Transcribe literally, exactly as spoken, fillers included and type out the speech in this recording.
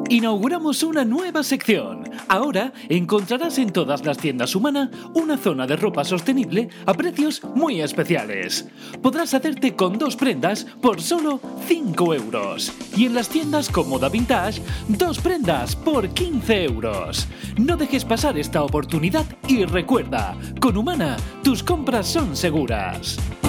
Inauguramos una nueva sección. Ahora encontrarás en todas las tiendas Humana una zona de ropa sostenible a precios muy especiales. Podrás hacerte con dos prendas por solo cinco euros. Y en las tiendas como Moda Vintage, dos prendas por quince euros. No dejes pasar esta oportunidad y recuerda, con Humana tus compras son seguras.